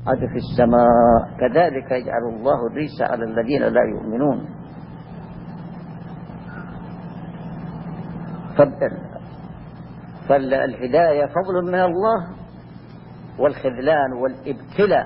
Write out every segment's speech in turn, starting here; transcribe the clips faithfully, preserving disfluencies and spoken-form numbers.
يصعد في السماء كذلك يجعل الله الرجس على الذين لا يؤمنون. فالهداية فضل من الله، والخذلان والابتلاء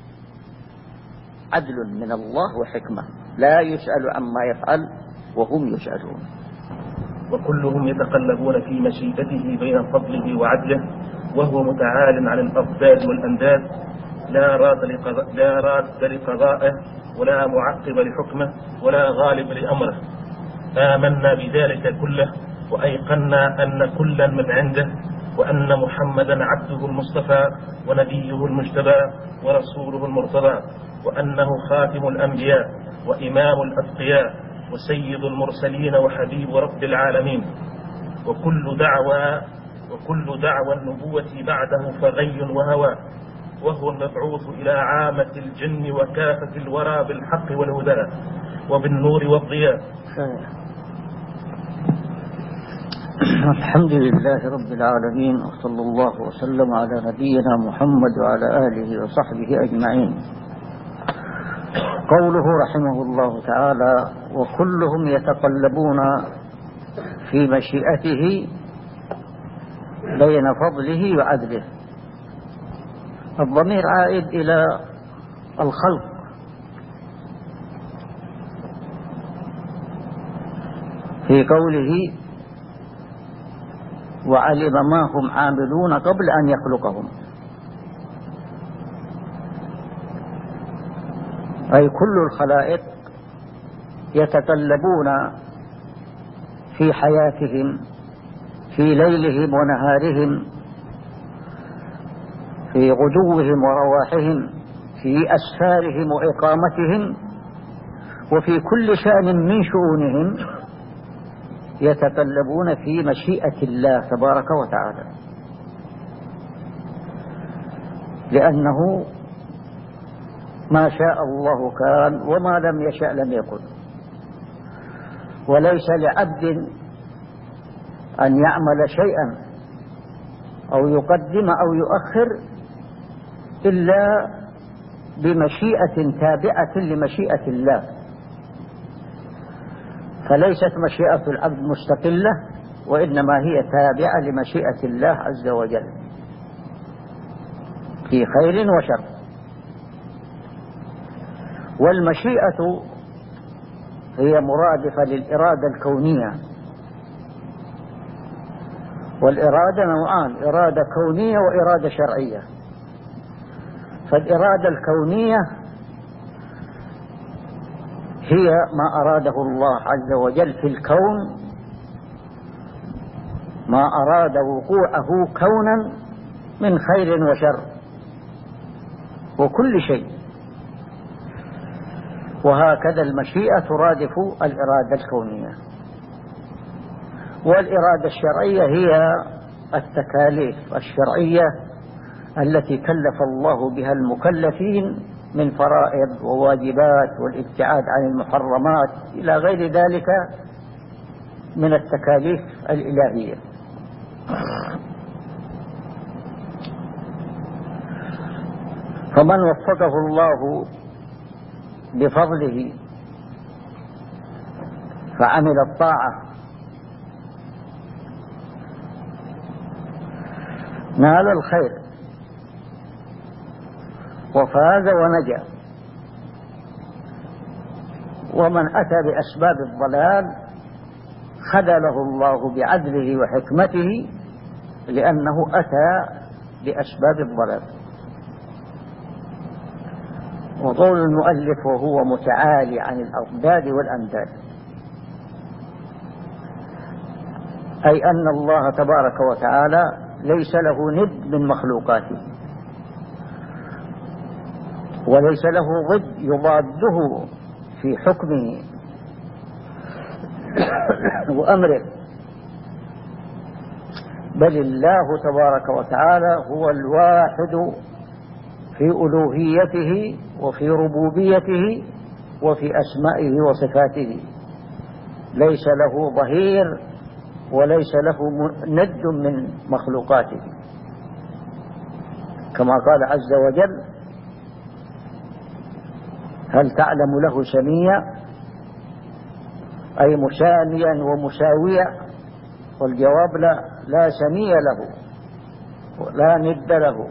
عدل من الله وحكمة، لا يسأل عما يفعل وهم يسألون. وكلهم يتقلبون في مشيئته بين فضله وعدله، وهو متعال عن الأضداد والأنداد، لا راد لقضاء لا راد لقضائه ولا معقب لحكمه ولا غالب لأمره. آمنا بذلك كله، وأيقنا أن كلا من عنده، وأن محمدا عبده المصطفى ونبيه المجتبى ورسوله المرتضى، وأنه خاتم الأنبياء وإمام الأتقياء وسيد المرسلين وحبيب رب العالمين. وكل دعوى وكل دعوى النبوة بعده فغي وهوى، وهو المبعوث إلى عامة الجن وكافة الورى بالحق والهدى وبالنور والضياء. الحمد لله رب العالمين، وصلى الله وسلم على نبينا محمد وعلى آله وصحبه أجمعين. قوله رحمه الله تعالى: وكلهم يتقلبون في مشيئته بين فضله وعدله. الضمير عائد إلى الخلق، في قوله: وعلم ما هم عاملون قبل أن يخلقهم، أي كل الخلائق يتقلبون في حياتهم، في ليلهم ونهارهم، في غدوهم ورواحهم، في أسفارهم وإقامتهم، وفي كل شأن من شؤونهم يتقلبون في مشيئة الله تبارك وتعالى، لأنه ما شاء الله كان وما لم يشأ لم يكن. وليس لعبد أن يعمل شيئا أو يقدم أو يؤخر إلا بمشيئة تابعة لمشيئة الله، فليست مشيئة العبد مستقلة، وإنما هي تابعة لمشيئة الله عز وجل في خير وشر. والمشيئة هي مرادفة للإرادة الكونية، والإرادة نوعان: إرادة كونية وإرادة شرعية. فالإرادة الكونية هي ما أراده الله عز وجل في الكون، ما أراد وقوعه كونا من خير وشر وكل شيء. وهكذا المشيئة ترادف الإرادة الكونية. والإرادة الشرعية هي التكاليف الشرعية التي كلف الله بها المكلفين من فرائض وواجبات والابتعاد عن المحرمات إلى غير ذلك من التكاليف الإلهية. فمن وفقه الله بفضله فعمل الطاعة نال الخير وفاز ونجا، ومن أتى بأسباب الضلال خذله الله بعدله وحكمته، لأنه أتى بأسباب الضلال. وقول المؤلف: وهو متعالي عن الأضداد والأنداد، أي أن الله تبارك وتعالى ليس له ند من مخلوقاته، وليس له ضد يضاده في حكمه وأمره، بل الله تبارك وتعالى هو الواحد في ألوهيته وفي ربوبيته وفي أسمائه وصفاته، ليس له ظهير وليس له ند من مخلوقاته، كما قال عز وجل: هل تعلم له سميا أي مساميا ومساويا؟ والجواب لا، لا سمي له ولا ند له.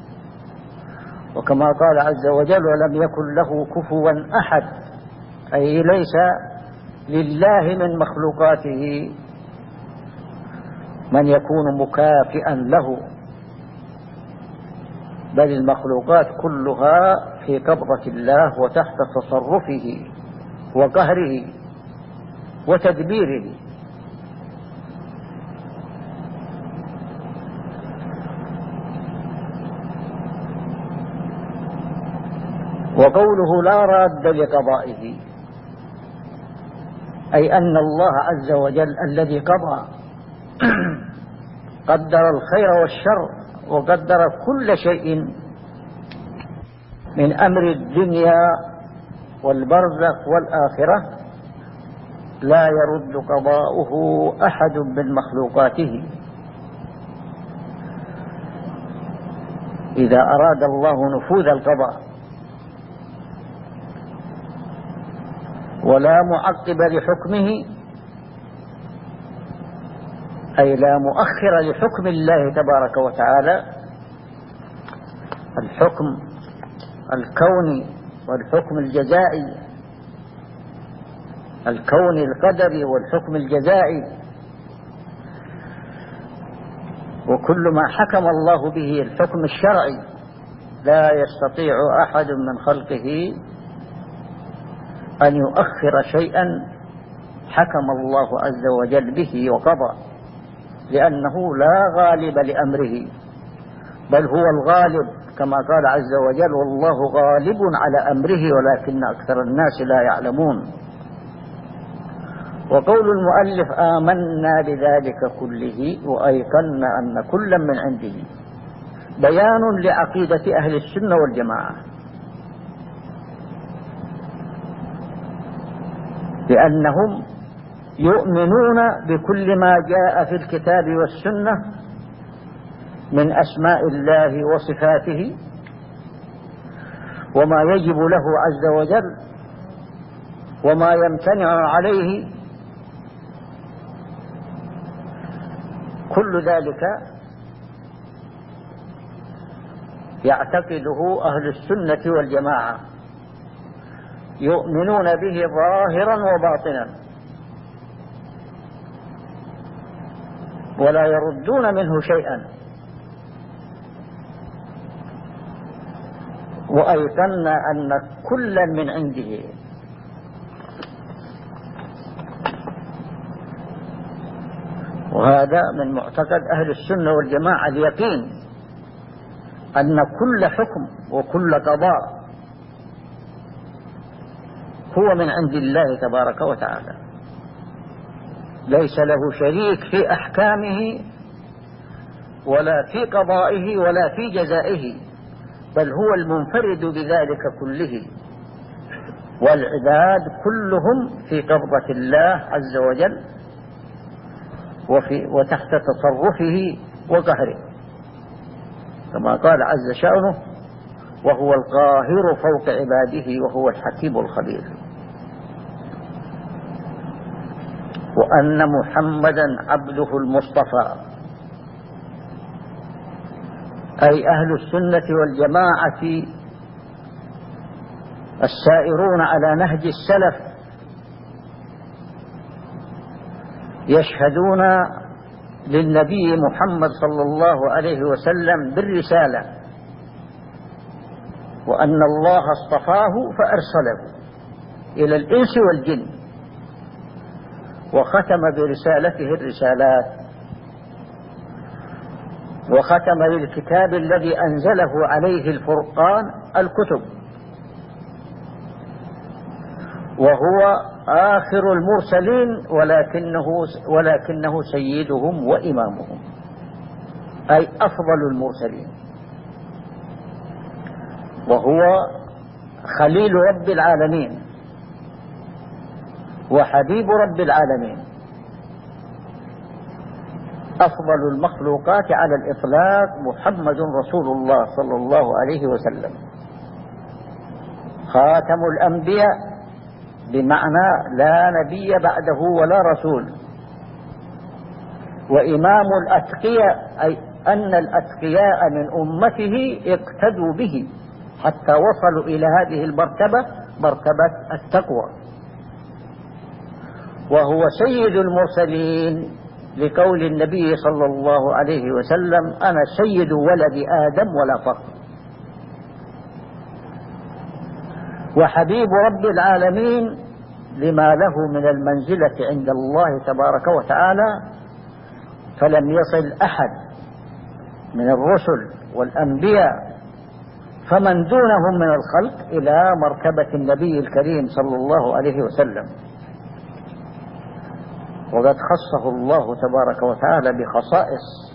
وكما قال عز وجل ولم يكن له كفوا أحد، أي ليس لله من مخلوقاته من يكون مكافئا له، بل المخلوقات كلها في قبضة الله وتحت تصرفه وقهره وتدبيره. وقوله لا راد لقضائه أي أن الله عز وجل الذي قضى قدر الخير والشر وقدر كل شيء من أمر الدنيا والبرزخ والآخرة، لا يرد قضاؤه أحد من مخلوقاته. إذا أراد الله نفوذ القضاء ولا معقب لحكمه، أي لا مؤخر لحكم الله تبارك وتعالى، الحكم الكوني والحكم الجزائي، الكوني القدري والحكم الجزائي، وكل ما حكم الله به الحكم الشرعي لا يستطيع أحد من خلقه أن يؤخر شيئا حكم الله عز وجل به وقضى، لأنه لا غالب لأمره، بل هو الغالب كما قال عز وجل والله غالب على أمره ولكن أكثر الناس لا يعلمون. وقول المؤلف آمنا بذلك كله وأيقنا أن كلا من عنده بيان لعقيدة أهل السنة والجماعة، لأنهم يؤمنون بكل ما جاء في الكتاب والسنة من أسماء الله وصفاته وما يجب له عز وجل وما يمتنع عليه، كل ذلك يعتقده أهل السنة والجماعة، يؤمنون به ظاهرا وباطنا ولا يردون منه شيئا. وأيقنا أن كلا من عنده، وهذا من معتقد أهل السنة والجماعة اليقين أن كل حكم وكل قضاء هو من عند الله تبارك وتعالى، ليس له شريك في أحكامه ولا في قضائه ولا في جزائه، بل هو المنفرد بذلك كله، والعباد كلهم في قبضة الله عز وجل وفي وتحت تصرفه وقهره، كما قال عز شأنه وهو القاهر فوق عباده وهو الحكيم الخبير. وأن محمدا عبده المصطفى، أي أهل السنة والجماعة السائرون على نهج السلف يشهدون للنبي محمد صلى الله عليه وسلم بالرسالة، وأن الله اصطفاه فأرسله إلى الإنس والجن وختم برسالته الرسالات، وختم بالكتاب الذي أنزله عليه الفرقان الكتب، وهو آخر المرسلين ولكنه, ولكنه سيدهم وإمامهم، أي أفضل المرسلين، وهو خليل رب العالمين وحبيب رب العالمين، أفضل المخلوقات على الإطلاق محمد رسول الله صلى الله عليه وسلم. خاتم الأنبياء بمعنى لا نبي بعده ولا رسول، وإمام الأتقياء أي أن الأتقياء من أمته اقتدوا به حتى وصلوا إلى هذه المرتبة، مرتبة التقوى. وهو سيد المرسلين لقول النبي صلى الله عليه وسلم: أنا سيد ولد آدم ولا فخر. وحبيب رب العالمين لما له من المنزلة عند الله تبارك وتعالى، فلم يصل أحد من الرسل والأنبياء فمن دونهم من الخلق إلى مرتبة النبي الكريم صلى الله عليه وسلم. وقد خصه الله تبارك وتعالى بخصائص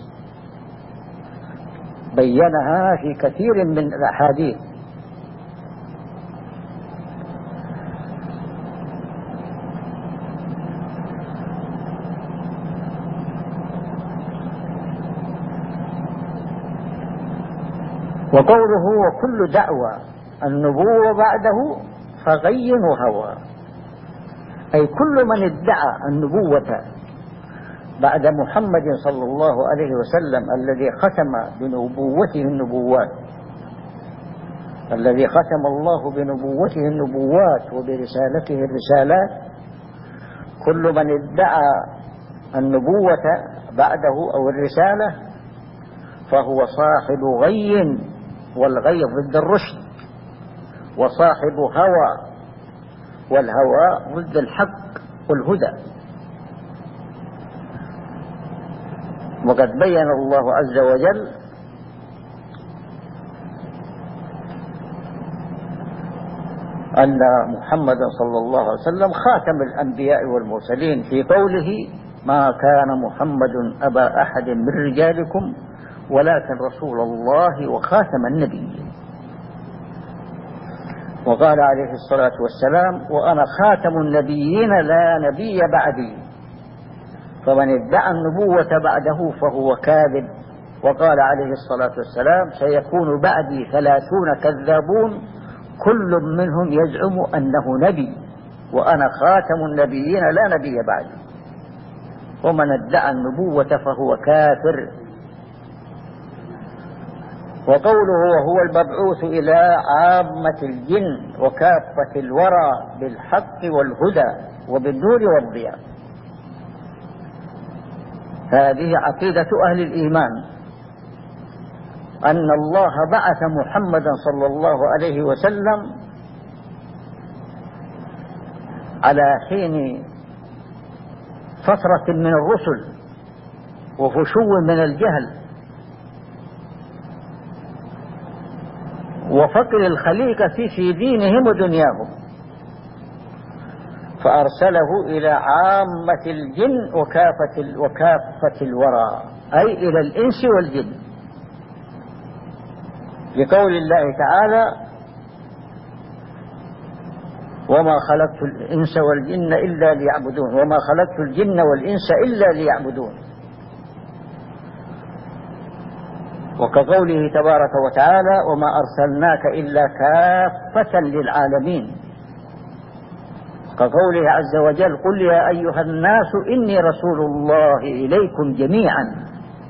بينها في كثير من الأحاديث. وقوله: وكل دعوى النبوة بعده فغي وهوى، أي كل من ادعى النبوة بعد محمد صلى الله عليه وسلم الذي ختم بنبوته النبوات، الذي ختم الله بنبوته النبوات وبرسالته الرسالات، كل من ادعى النبوة بعده أو الرسالة فهو صاحب غي، والغي ضد الرشد، وصاحب هوى، والهوى ضد الحق والهدى. وقد بين الله عز وجل أن محمدا صلى الله عليه وسلم خاتم الأنبياء والمرسلين في قوله: ما كان محمد أبا أحد من رجالكم ولكن رسول الله وخاتم النبيين. وقال عليه الصلاة والسلام: وأنا خاتم النبيين لا نبي بعدي، فمن ادعى النبوة بعده فهو كاذب. وقال عليه الصلاة والسلام: سيكون بعدي ثلاثون كذابون كل منهم يزعم أنه نبي، وأنا خاتم النبيين لا نبي بعدي. ومن ادعى النبوة فهو كافر. وقوله: وهو المبعوث إلى عامة الجن وكافة الورى بالحق والهدى وبالنور والضياء. هذه عقيدة أهل الإيمان، أن الله بعث محمدا صلى الله عليه وسلم على حين فترة من الرسل وفشو من الجهل وفقر الخليقة في دينهم ودنياهم، فأرسله إلى عامة الجن وكافة, وكافة الورى، أي إلى الإنس والجن، لقول الله تعالى: وما خلقت الإنس والجن إلا ليعبدون، وما خلقت الجن والإنس إلا ليعبدون. وكقوله تبارك وتعالى: وما أرسلناك إلا كافة للعالمين. كقوله عز وجل: قل يا أيها الناس إني رسول الله إليكم جميعا.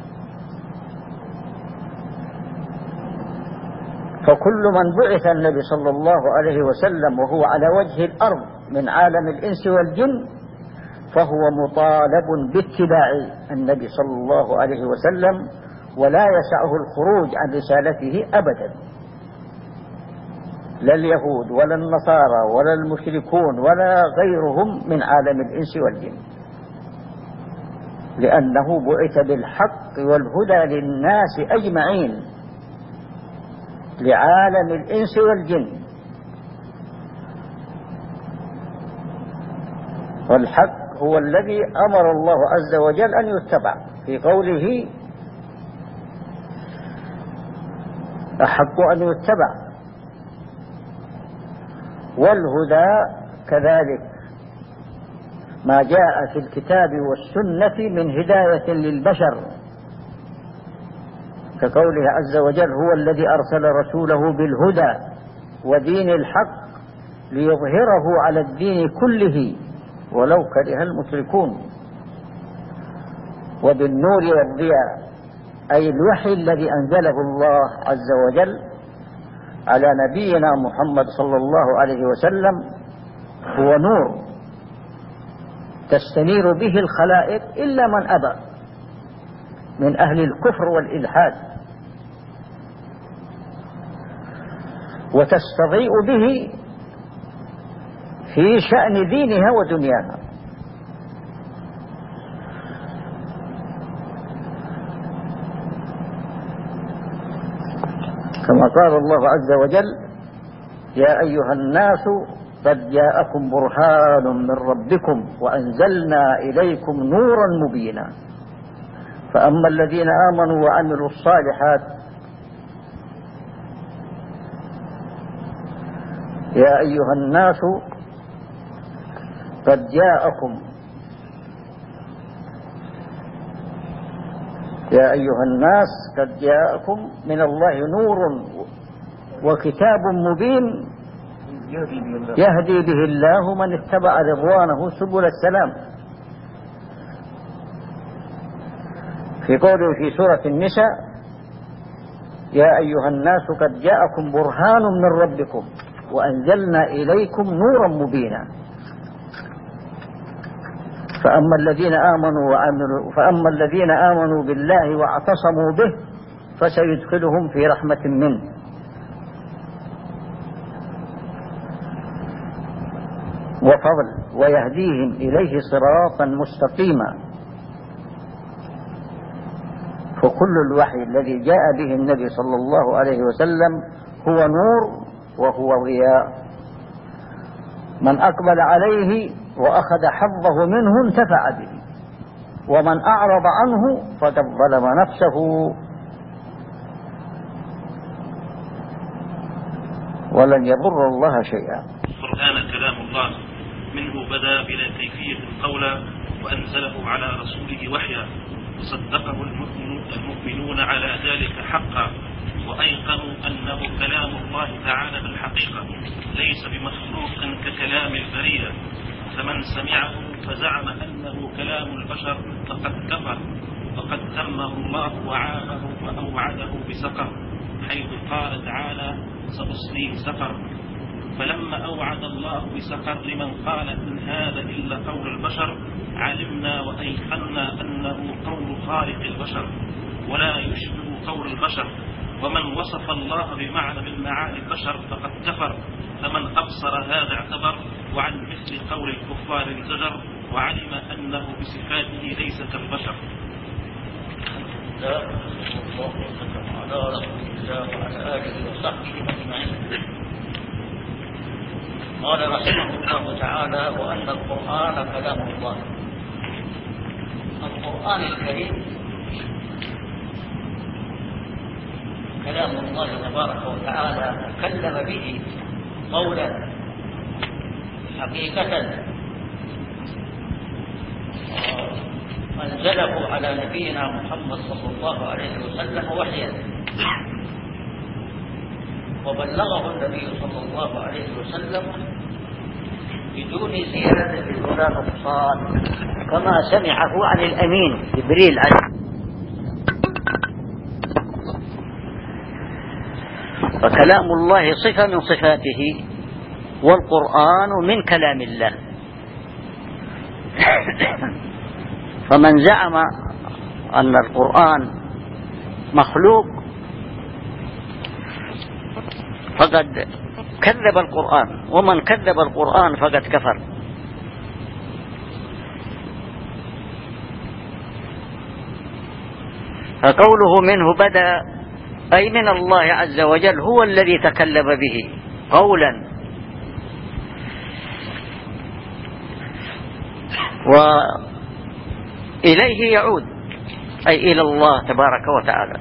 فكل من بعث النبي صلى الله عليه وسلم وهو على وجه الأرض من عالم الإنس والجن فهو مطالب باتباع النبي صلى الله عليه وسلم، ولا يسعه الخروج عن رسالته أبدا، لا اليهود ولا النصارى ولا المشركون ولا غيرهم من عالم الإنس والجن، لأنه بعث بالحق والهدى للناس أجمعين، لعالم الإنس والجن. والحق هو الذي أمر الله عز وجل أن يتبع في قوله: أحق أن يتبع. والهدى كذلك ما جاء في الكتاب والسنة من هداية للبشر، كقوله عز وجل: هو الذي أرسل رسوله بالهدى ودين الحق ليظهره على الدين كله ولو كره المشركون. وبالنور والضياء أي الوحي الذي أنزله الله عز وجل على نبينا محمد صلى الله عليه وسلم هو نور تستنير به الخلائق إلا من أبى من أهل الكفر والإلحاد، وتستضيء به في شأن دينها ودنياها. كما قال الله عز وجل: يا أيها الناس قد جاءكم برهان من ربكم وأنزلنا إليكم نورا مبينا. فأما الذين آمنوا وعملوا الصالحات يا أيها الناس قد جاءكم يا أيها الناس قد جاءكم من الله نور وكتاب مبين يهدي به الله من اتبع رضوانه سبل السلام. في قوله في سورة النساء: يا أيها الناس قد جاءكم برهان من ربكم وأنزلنا إليكم نورا مبينا. فأما الذين آمنوا وعملوا فأما الذين آمنوا بالله واعتصموا به فسيدخلهم في رحمة منه. وفضل ويهديهم إليه صراطا مستقيما. فكل الوحي الذي جاء به النبي صلى الله عليه وسلم هو نور وهو ضياء. من أقبل عليه وأخذ حظه منه انتفع به، ومن أعرض عنه فقد ظلم نفسه. ولن يضر الله شيئا. القرآن كلام الله، منه بدا بلا كيفية القول، وأنزله على رسوله وحيا، وصدقه المؤمنون على ذلك حقا، وأيقنوا أنه كلام الله تعالى بالحقيقة ليس بمخلوق ككلام البرية. فمن سمعه فزعم أنه كلام البشر فقد كفر، وقد ذمه الله وعابه وأوعده بسقر، حيث قال تعالى: سأصليه سقر. فلما أوعد الله بسقر لمن قال إن هذا إلا قول البشر، علمنا وأيقنا أنه قول خالق البشر ولا يشبه قول البشر. ومن وصف الله بمعنى من معاني البشر فقد كفر. فمن أبصر هذا اعتبر، وعن مثل قول الكفار انزجر، وعلم أنه بصفاته ليس كالبشر. على رسول الله وعلى آله وصحبه أجمعين. قال رحمه الله تعالى: وأن القرآن كلام الله. القرآن الكريم كلام الله تبارك وتعالى تكلم به قولا حقيقة، أنزله على نبينا محمد صلى الله عليه وسلم وحيا، وبلغه النبي صلى الله عليه وسلم بدون زيادة ولا نقصان، كما سمعه عن الأمين جبريل عليه. فكلام الله صفة من صفاته، والقرآن من كلام الله. فمن زعم أن القرآن مخلوق فقد كذب القرآن، ومن كذب القرآن فقد كفر. فقوله منه بدأ أي من الله عز وجل، هو الذي تكلم به قولا، وإليه يعود أي إلى الله تبارك وتعالى.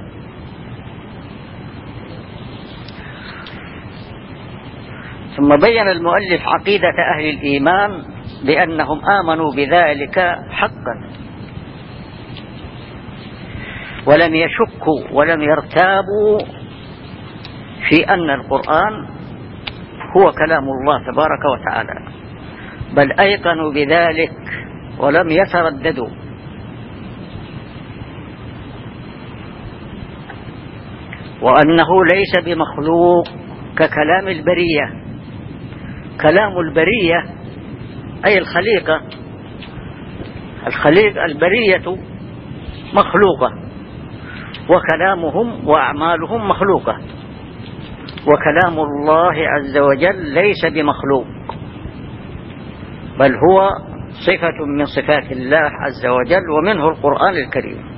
ثم بين المؤلف عقيدة أهل الإيمان بأنهم آمنوا بذلك حقا، ولم يشكوا ولم يرتابوا في أن القرآن هو كلام الله تبارك وتعالى، بل أيقنوا بذلك ولم يترددوا. وأنه ليس بمخلوق ككلام البرية. كلام البرية أي الخليقة، الخليقة البرية مخلوقة، وكلامهم وأعمالهم مخلوقة، وكلام الله عز وجل ليس بمخلوق، بل هو صفة من صفات الله عز وجل، ومنه القرآن الكريم.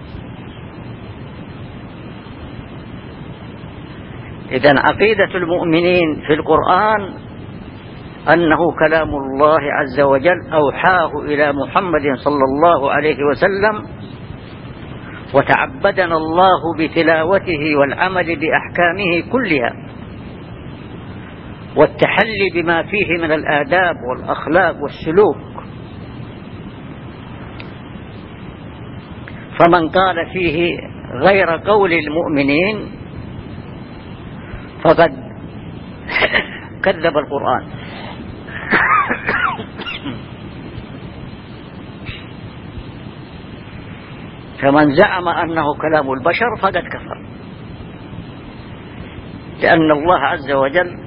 إذن عقيدة المؤمنين في القرآن أنه كلام الله عز وجل أوحاه إلى محمد صلى الله عليه وسلم، وتعبدنا الله بتلاوته والعمل بأحكامه كلها، والتحلي بما فيه من الآداب والأخلاق والسلوك. فمن قال فيه غير قول المؤمنين فقد كذب القرآن. فمن زعم أنه كلام البشر فقد كفر، لأن الله عز وجل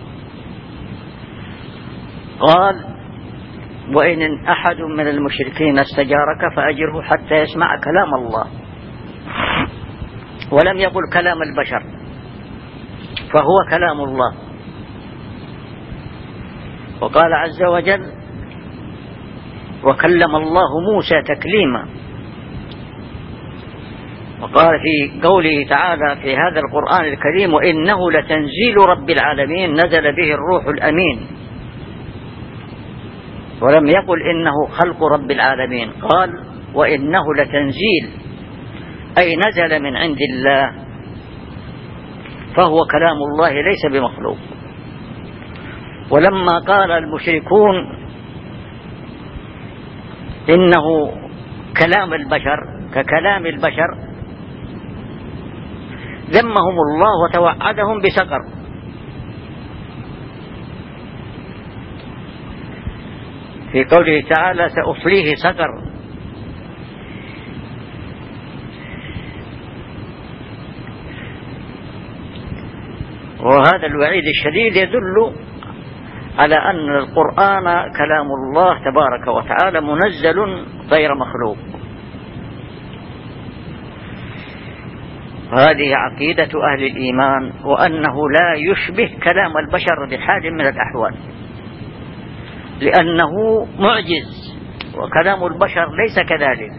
قال: وإن أحد من المشركين استجارك فأجره حتى يسمع كلام الله، ولم يقل كلام البشر، فهو كلام الله. وقال عز وجل: وكلم الله موسى تكليما. وقال في قوله تعالى في هذا القرآن الكريم: وإنه لتنزيل رب العالمين نزل به الروح الأمين. ولم يقل إنه خلق رب العالمين، قال: وإنه لتنزيل، أي نزل من عند الله، فهو كلام الله ليس بمخلوق. ولما قال المشركون إنه كلام البشر ككلام البشر ذمهم الله وتوعدهم بسقر. في قوله تعالى: سأصليه سقر. وهذا الوعيد الشديد يدل على أن القرآن كلام الله تبارك وتعالى منزل غير مخلوق. هذه عقيدة أهل الإيمان، وأنه لا يشبه كلام البشر بحال من الأحوال، لأنه معجز، وكلام البشر ليس كذلك.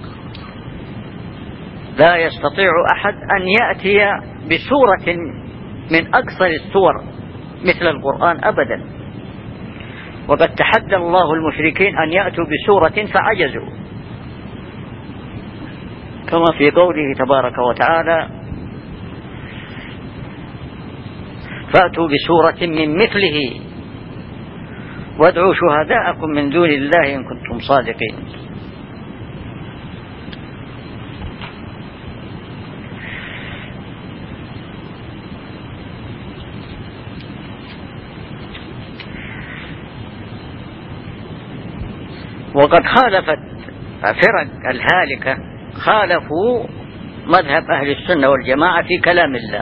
لا يستطيع أحد أن يأتي بسورة من أكثر السور مثل القرآن أبدا. وقد تحدى الله المشركين أن يأتوا بسورة فعجزوا، كما في قوله تبارك وتعالى: فأتوا بسورة من مثله وادعوا شهداءكم من دون الله إن كنتم صادقين. وقد خالفت فرق الهالكة، خالفوا مذهب أهل السنة والجماعة في كلام الله.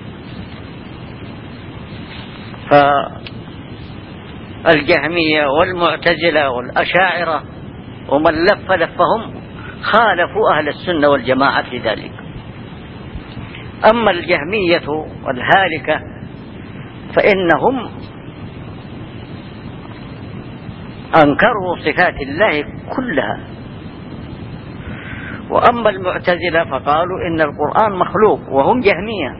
فالجهمية والمعتزلة والأشاعرة ومن لف لفهم خالفوا أهل السنة والجماعة في ذلك. أما الجهمية والهالكة فإنهم أنكروا صفات الله كلها. وأما المعتزلة فقالوا إن القرآن مخلوق، وهم جهمية.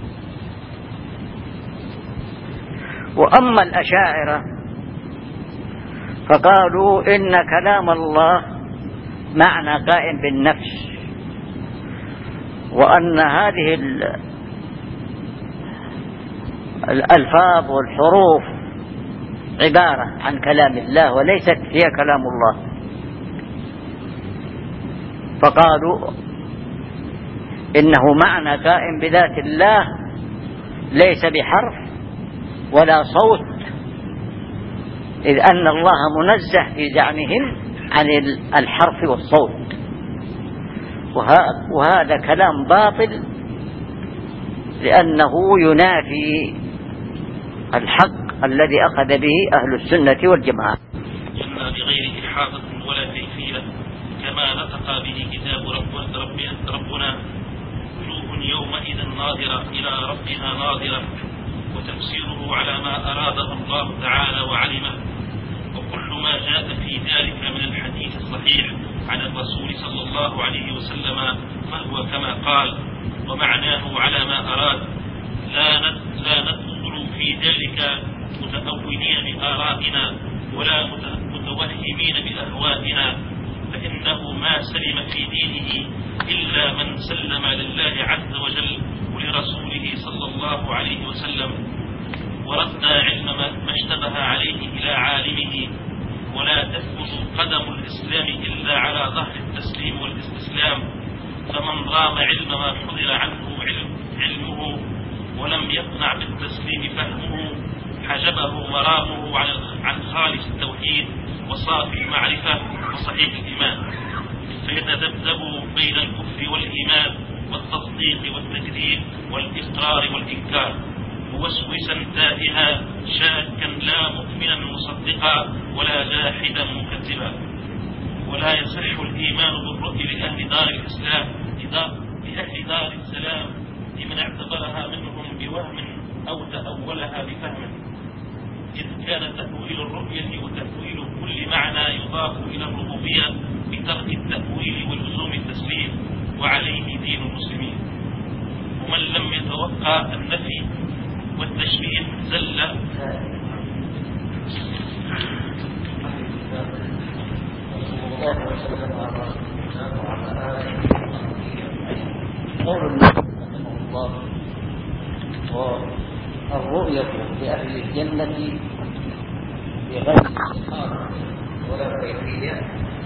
وأما الأشاعرة فقالوا إن كلام الله معنى قائم بالنفس، وأن هذه الألفاظ والحروف عبارة عن كلام الله وليست هي كلام الله. فقالوا إنه معنى قائم بذات الله، ليس بحرف ولا صوت إذ أن الله منزه في زعمهم عن الحرف والصوت، وهذا كلام باطل لأنه ينافي الحق الذي أخذ به أهل السنة والجماعة. إما بغير إحاطة ولا كيفية كما نطق به كتاب ربنا قلوب يومئذ ناظرة إلى ربها ناظرة، وتفسيره على ما أراده الله تعالى وعلمه، وكل ما جاء في ذلك من الحديث الصحيح عن الرسول صلى الله عليه وسلم فهو كما قال ومعناه على ما أراد، لا لا ندخل في ذلك متأولين بآرائنا ولا متوهمين بأهوائنا، فإنه ما سلم في دينه إلا من سلم لله عز وجل ولرسوله صلى الله عليه وسلم، ورد علم ما اشتبه عليه إلى عالمه، ولا تثبت قدم الإسلام إلا على ظهر التسليم والاستسلام، فمن رام علم ما حضر عنه علم علمه ولم يقنع بالتسليم فهمه حجبه مرامه عن خالص التوحيد وصافي المعرفة وصحيح الإيمان، فيتذبذب بين الكفر والإيمان والتصديق والتكذيب والإقرار والإنكار، موسوسا تائها شاكا لا مؤمنا مصدقا ولا جاحدا مكذبا. ولا يصح الإيمان بالرؤيا لأهل دار الإسلام لأهل دار السلام لمن اعتبرها منهم بوهم أو تأولها بفهم، إذ كان تأويل الرؤية وتأويل كل معنى يضاف إلى الربوبية بترك التأويل ولزوم التسليم، وعليه دين المسلمين. ومن لم يتوقع النفي والتشبيه زل. قول النبي رحمه الله والرؤية لأهل الجنة بغير إحاطة ولا كيفية،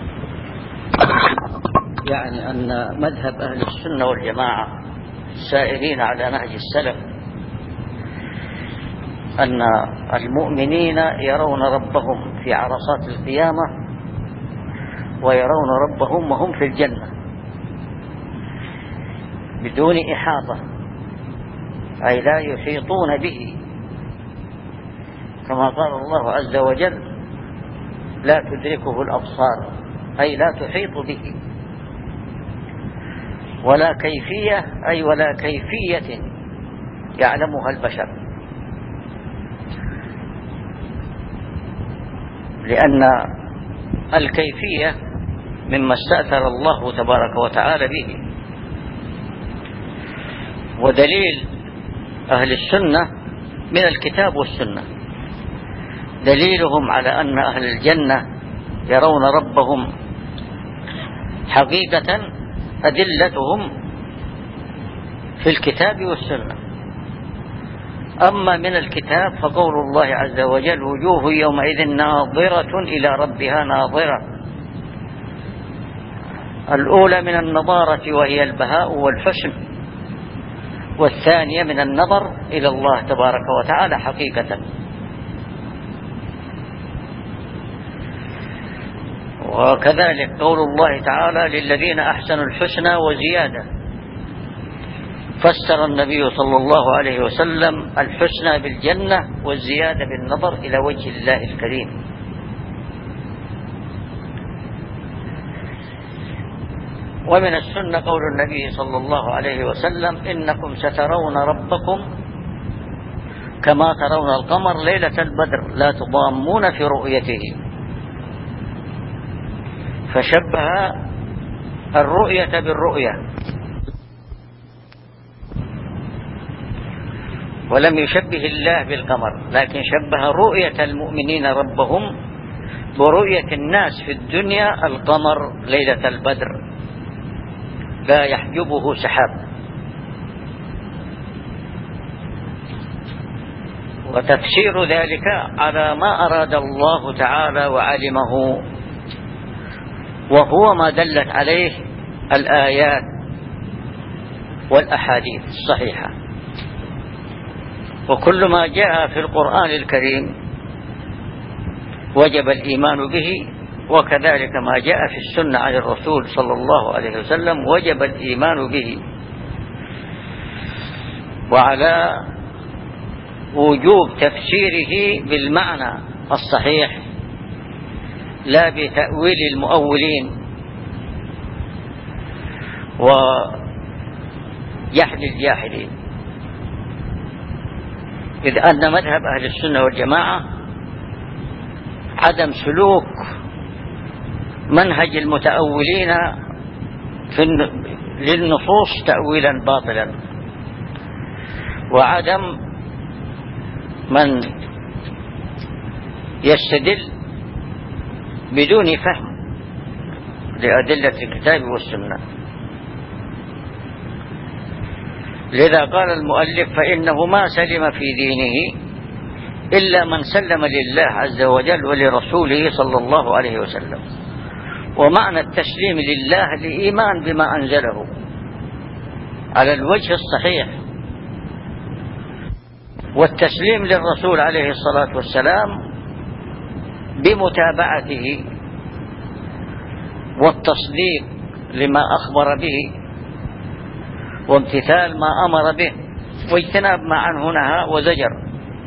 يعني أن مذهب أهل السنة والجماعة السائرين على نهج السلف أن المؤمنين يرون ربهم في عرصات القيامة ويرون ربهم وهم في الجنة بدون إحاطة، أي لا يحيطون به، كما قال الله عز وجل لا تدركه الأبصار، أي لا تحيط به. ولا كيفية، أي ولا كيفية يعلمها البشر، لأن الكيفية مما استأثر الله تبارك وتعالى به. ودليل أهل السنة من الكتاب والسنة، دليلهم على أن أهل الجنة يرون ربهم حقيقة أدلتهم في الكتاب والسنة. أما من الكتاب فقول الله عز وجل وجوه يومئذ ناظرة إلى ربها ناظرة، الأولى من النظارة وهي البهاء والحسن، والثانية من النظر إلى الله تبارك وتعالى حقيقة. وكذلك قول الله تعالى للذين أحسنوا الحسنى وزيادة، فسر النبي صلى الله عليه وسلم الحسنى بالجنة والزيادة بالنظر إلى وجه الله الكريم. ومن السنة قول النبي صلى الله عليه وسلم إنكم سترون ربكم كما ترون القمر ليلة البدر لا تضامون في رؤيته، فشبه الرؤية بالرؤية ولم يشبه الله بالقمر، لكن شبه رؤية المؤمنين ربهم برؤية الناس في الدنيا القمر ليلة البدر لا يحجبه سحاب. وتفسير ذلك على ما أراد الله تعالى وعلمه، وهو ما دلت عليه الآيات والأحاديث الصحيحة. وكل ما جاء في القرآن الكريم وجب الإيمان به، وكذلك ما جاء في السنة عن الرسول صلى الله عليه وسلم وجب الإيمان به، وعلى وجوب تفسيره بالمعنى الصحيح لا بتأويل المؤولين وجحد الجاحدين، إذ أن مذهب أهل السنة والجماعة عدم سلوك منهج المتأولين في للنصوص تأويلا باطلا، وعدم من يستدل بدون فهم لأدلة الكتاب والسنة. لذا قال المؤلف: فإنه ما سلم في دينه إلا من سلم لله عز وجل ولرسوله صلى الله عليه وسلم. ومعنى التسليم لله الإيمان بما أنزله على الوجه الصحيح، والتسليم للرسول عليه الصلاة والسلام بمتابعته والتصديق لما أخبر به وامتثال ما أمر به واجتناب ما عنه نهى وزجر.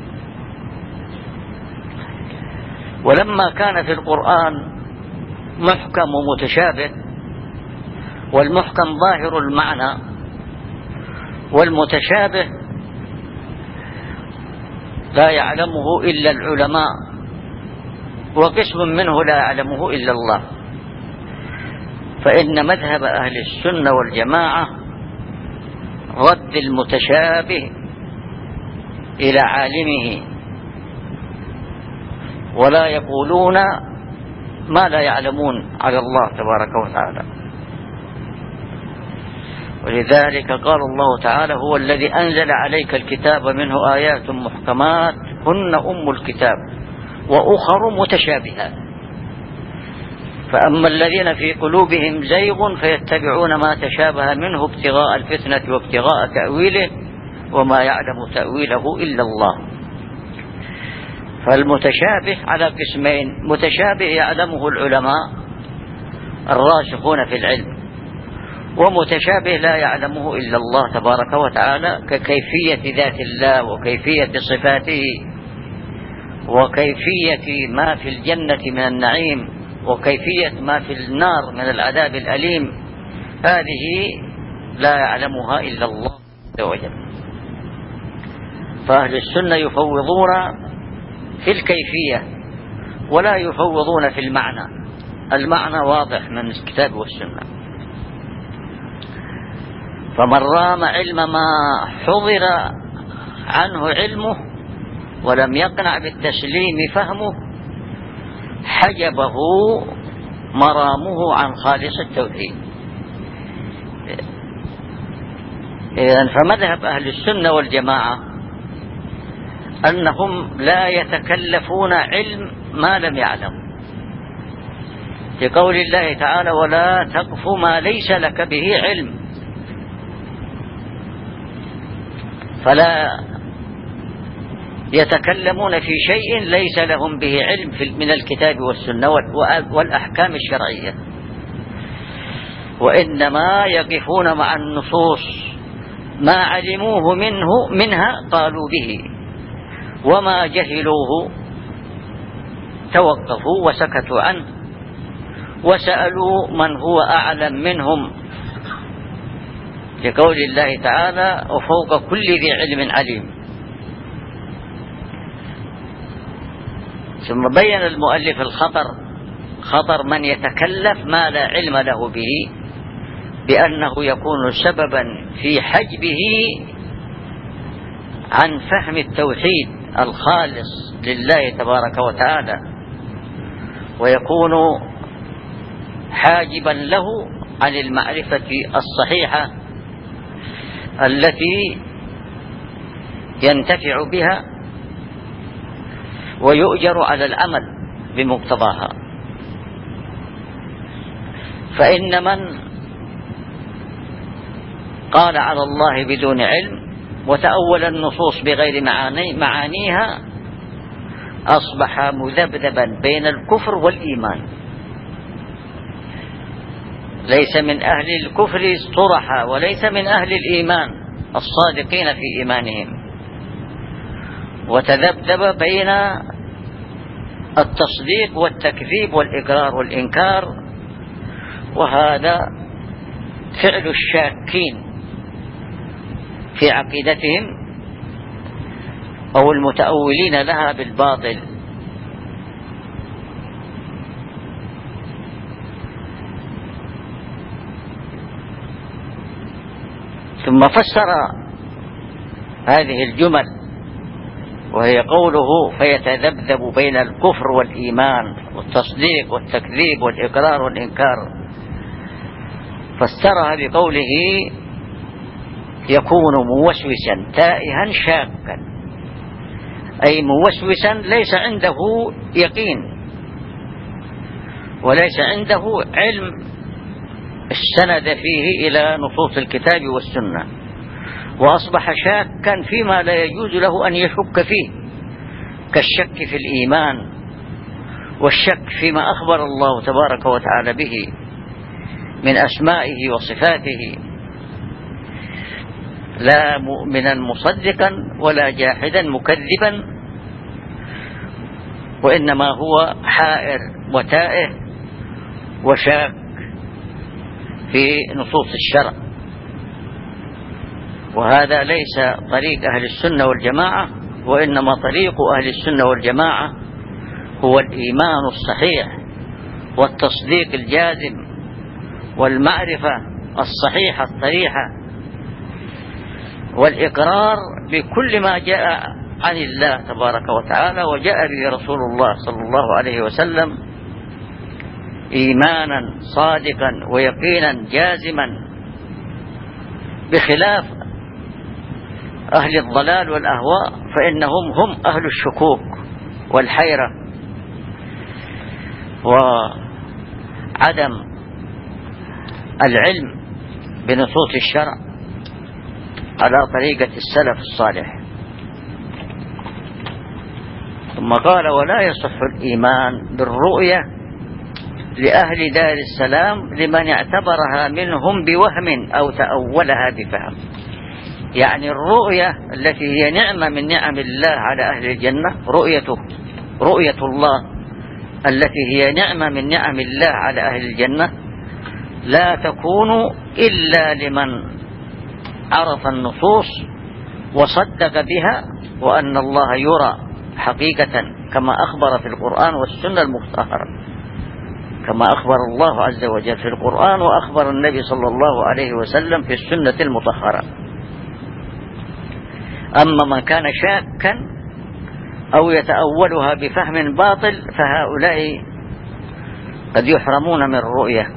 ولما كان في القرآن محكم ومتشابه، والمحكم ظاهر المعنى والمتشابه لا يعلمه إلا العلماء وقسم منه لا يعلمه إلا الله، فإن مذهب أهل السنة والجماعة رد المتشابه إلى عالمه، ولا يقولون ما لا يعلمون على الله تبارك وتعالى. ولذلك قال الله تعالى: هو الذي أنزل عليك الكتاب منه آيات محكمات هن أم الكتاب وأخر متشابهات، فأما الذين في قلوبهم زيغ فيتبعون ما تشابه منه ابتغاء الفتنة وابتغاء تأويله وما يعلم تأويله إلا الله. فالمتشابه على قسمين: متشابه يعلمه العلماء الراسخون في العلم، ومتشابه لا يعلمه إلا الله تبارك وتعالى، ككيفية ذات الله وكيفية صفاته وكيفية ما في الجنة من النعيم وكيفية ما في النار من العذاب الأليم، هذه لا يعلمها إلا الله عز وجل. فأهل السنة يفوضون في الكيفية ولا يفوضون في المعنى، المعنى واضح من الكتاب والسنة. فمن رام علم ما حضر عنه علمه ولم يقنع بالتسليم فهمه حجبه مرامه عن خالص التوحيد. إذن فمذهب أهل السنة والجماعة أنهم لا يتكلفون علم ما لم يعلم، لقول الله تعالى: ولا تقف ما ليس لك به علم. فلا يتكلمون في شيء ليس لهم به علم من الكتاب والسنة والأحكام الشرعية، وإنما يقفون مع النصوص ما علموه منه منها قالوا به، وما جهلوه توقفوا وسكتوا عنه وسألوا من هو أعلم منهم، لقول الله تعالى: وفوق كل ذي علم عليم. ثم بين المؤلف الخطر، خطر من يتكلف ما لا علم له به، بأنه يكون سببا في حجبه عن فهم التوحيد الخالص لله تبارك وتعالى، ويكون حاجبا له عن المعرفة الصحيحة التي ينتفع بها ويؤجر على العمل بمقتضاها. فإن من قال على الله بدون علم وتأول النصوص بغير معاني معانيها أصبح مذبذبا بين الكفر والإيمان، ليس من أهل الكفر اصطرح وليس من أهل الإيمان الصادقين في إيمانهم، وتذبذب بين التصديق والتكذيب والإقرار والإنكار، وهذا فعل الشاكين في عقيدتهم أو المتأولين لها بالباطل. ثم فسر هذه الجمل وهي قوله فيتذبذب بين الكفر والإيمان والتصديق والتكذيب والإقرار والإنكار، فسرها بقوله يكون موسوسا تائها شاكا، أي موسوسا ليس عنده يقين وليس عنده علم استند فيه إلى نصوص الكتاب والسنة، وأصبح شاكا فيما لا يجوز له أن يشك فيه، كالشك في الإيمان والشك فيما أخبر الله تبارك وتعالى به من أسمائه وصفاته، لا مؤمنا مصدقا ولا جاحدا مكذبا، وإنما هو حائر وتائه وشاك في نصوص الشرع. وهذا ليس طريق أهل السنة والجماعة، وإنما طريق أهل السنة والجماعة هو الإيمان الصحيح والتصديق الجازم والمعرفة الصحيحة الصريحة والإقرار بكل ما جاء عن الله تبارك وتعالى وجاء به رسول الله صلى الله عليه وسلم إيمانا صادقا ويقينا جازما، بخلاف أهل الضلال والأهواء فإنهم هم أهل الشكوك والحيرة وعدم العلم بنصوص الشرع على طريقة السلف الصالح. ثم قال ولا يصح الإيمان بالرؤية لأهل دار السلام لمن اعتبرها منهم بوهم أو تأولها بفهم. يعني الرؤية التي هي نعمة من نعم الله على أهل الجنة، رؤيته رؤية الله التي هي نعمة من نعم الله على أهل الجنة، لا تكون إلا لمن عرف النصوص وصدق بها وأن الله يرى حقيقة كما أخبر في القرآن والسنة المطهرة، كما أخبر الله عز وجل في القرآن وأخبر النبي صلى الله عليه وسلم في السنة المطهرة. أما من كان شاكا أو يتأولها بفهم باطل فهؤلاء قد يحرمون من الرؤية.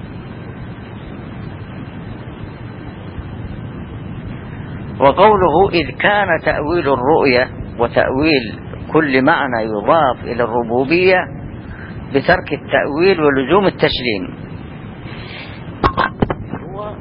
وقوله إذ كان تأويل الرؤية وتأويل كل معنى يضاف إلى الربوبية بترك التأويل ولزوم التسليم. هو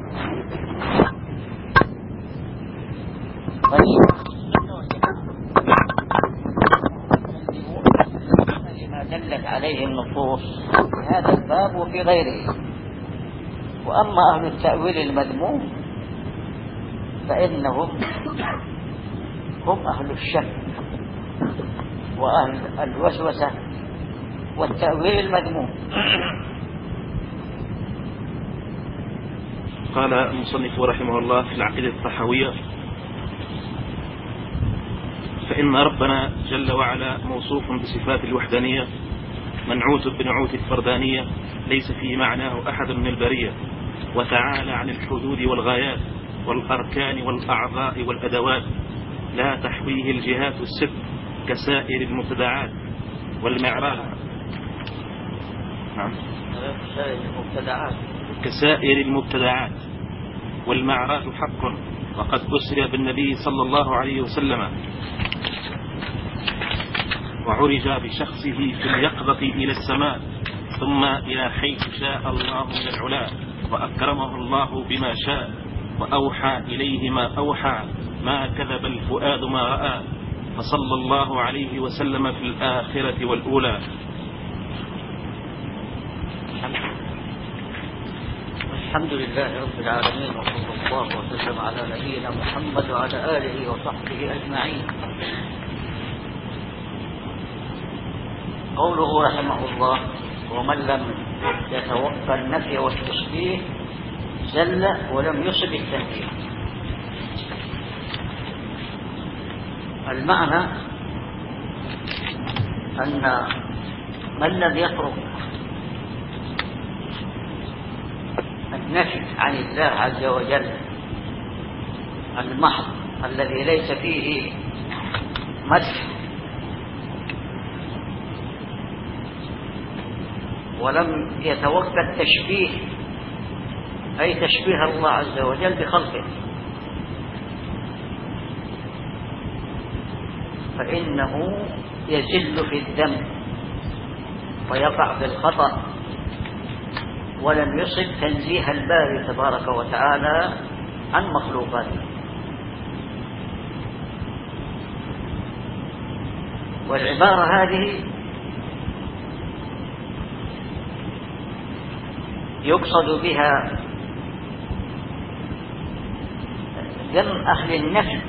لما دلت عليه النصوص في هذا الباب وفي غيره. وأما أهل التأويل المذموم فإنهم هم أهل الشك وأهل الوسوسة والتأويل المذموم. قال المصنف رحمه الله في العقيدة الطحاوية فإن ربنا جل وعلا موصوف بصفات الوحدانية منعوت بنعوت الفردانية ليس في معناه أحد من البرية، وتعالى عن الحدود والغايات والأركان والأعضاء والأدوات، لا تحويه الجهات الست كسائر المبتدعات والمعراج نعم كسائر المبتدعات والمعراج حق، وقد أسري بالنبي صلى الله عليه وسلم وعرج بشخصه في اليقظة إلى السماء ثم إلى حيث شاء الله من العلا، وأكرمه الله بما شاء وأوحى إليه ما أوحى، ما كذب الفؤاد ما رأى، فصلى الله عليه وسلم في الآخرة والأولى. الحمد لله رب العالمين، وصلى الله وسلم على نبينا محمد وعلى آله وصحبه أجمعين. قوله رحمه الله: ومن لم يتوقع النفي والتشبيه زل ولم يصب التنزيه. المعنى أن من لم يترك النفي عن الله عز وجل المحض الذي ليس فيه مدح ولم يتوقع التشبيه، أي تشبيه الله عز وجل بخلقه، فإنه يزل في الذنب ويقع في الخطأ، ولم يصب تنزيه الباري تبارك وتعالى عن مخلوقاته. والعبارة هذه يقصد بها ذم أهل النفي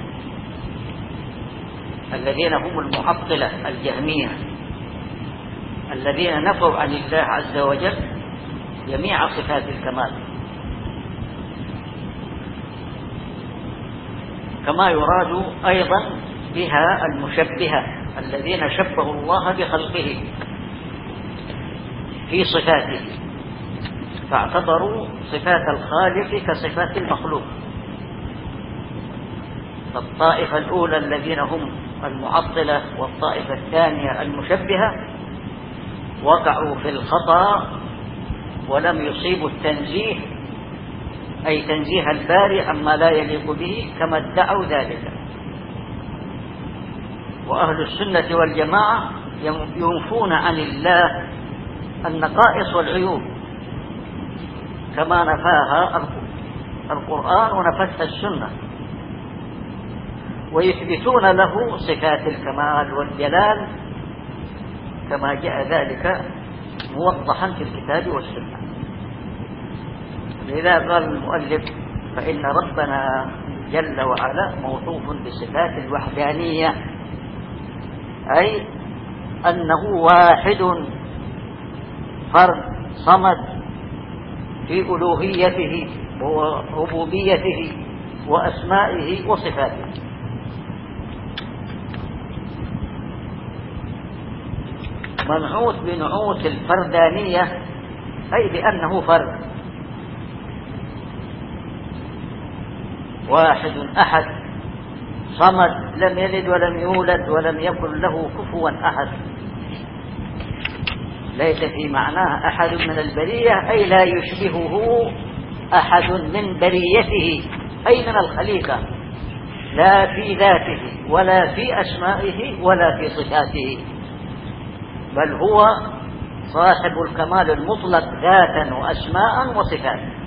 الذين هم المعطلة الجهمية، الذين نفوا عن الله عز وجل جميع صفات الكمال، كما يراد أيضا بها المشبهة الذين شبهوا الله بخلقه في صفاته، فاعتبروا صفات الخالق كصفات المخلوق. فالطائفة الأولى الذين هم المعطلة والطائفة الثانية المشبهة وقعوا في الخطأ ولم يصيبوا التنزيه، أي تنزيه الباري عما لا يليق به كما ادعوا ذلك. وأهل السنة والجماعة ينفون عن الله النقائص والعيوب كما نفاها القرآن ونفتها السنة، ويثبتون له صفات الكمال والجلال كما جاء ذلك موضحا في الكتاب والسنة. لذا قال المؤلف: فإن ربنا جل وعلا موصوف بصفات الوحدانية، أي أنه واحد فرد صمد في ألوهيته وربوبيته وأسمائه وصفاته. منعوت بنعوت الفردانية، أي بأنه فرد واحد أحد صمد لم يلد ولم يولد ولم يكن له كفوا أحد، ليس في معناه أحد من البرية، أي لا يشبهه أحد من بريته، أي من الخليقة، لا في ذاته ولا في أسمائه ولا في صفاته، بل هو صاحب الكمال المطلق ذاتا وأسماء وصفات.